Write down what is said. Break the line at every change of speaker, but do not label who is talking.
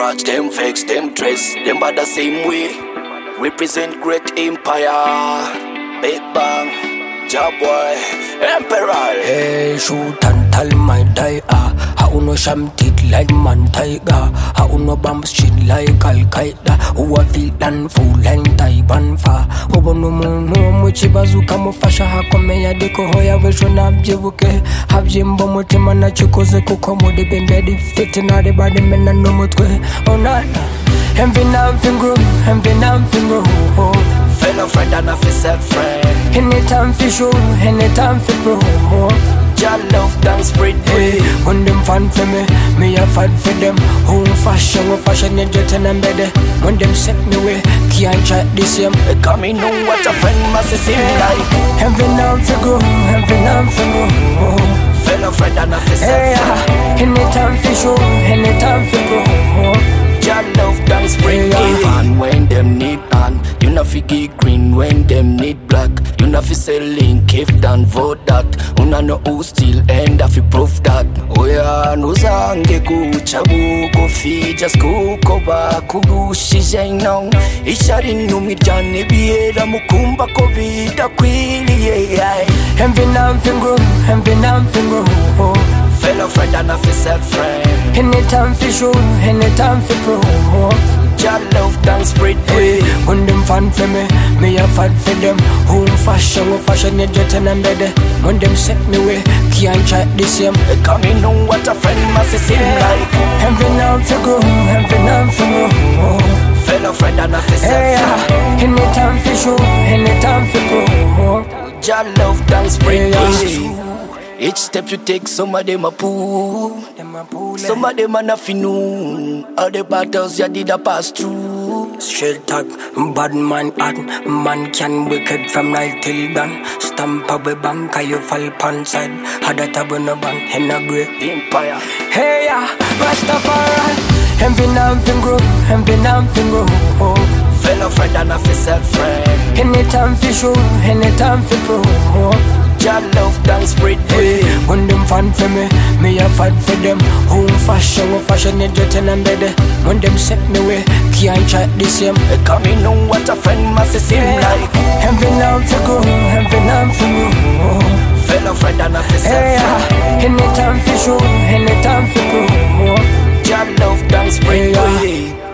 watch them vex, them dress, them by the same way. Represent great empire. Big Bang, Job Boy, Emperor.
Hey, shoot and tell my die. How no sham tit like man tiger. How no bomb shit like Al Qaeda. Who a feel and full like Taiwan fa. Who no muchi bazuka mufasha hakome ya deko hoya wesho na mjivuke. Have jimbo mutima na chukoze kukomo de bembedi fit na de body mena no mutwe. Onana. Envy finger,
fellow friend and a set friend.
Anytime for show, anytime for pro.
Jah love dance spread way.
When them fan for me a fan for them. Home fashion, you jet and better. When them set me way, can't chat this same.
Come in know what a friend must seem like.
Envy finger,
fellow friend and a set friend.
Anytime for show, anytime for pro.
Jah love dance spread way. And when them need an, you know fi give green when them need black. You know fi sell link if done vote that. Una know who still end fi proof that. Oya nuzange kuchabu kofi just kukoba kurushije now. Ishari numirjane biera mukumba kovida kwili yeah.
Envy finger.
Fellow friend and a set friend.
Anytime for show, anytime for pro.
Jah love dance spread way.
When them fan for me a fan for them. Home fashion, you jet and better. When them set me way, can't chat this same.
Come in know what a friend must seem like.
Envy finger.
Fellow friend and a set friend.
Anytime for show, anytime for pro.
Jah love dance spread way. Each step you take, some of them a pull. Some of them a nothing new. All the battles you did a pass through.
Straight talk, bad man at man can wicked from night till dawn. Stamp up a bank, you fall pan side. Had a tab on a bank, in a great
empire.
Hey ya, Rastafari. Envy finger.
Fellow friend and a set friend.
Anytime for show, anytime for pro.
Jah love dance spread way.
When them fan for me a fan for them. Home fashion, you jet and better. When them set me way, can't chat this same.
Come in know what a friend must seem like.
Envy finger.
Fellow friend and a set friend.
Anytime for show, anytime for pro.
Jah love dance spread way.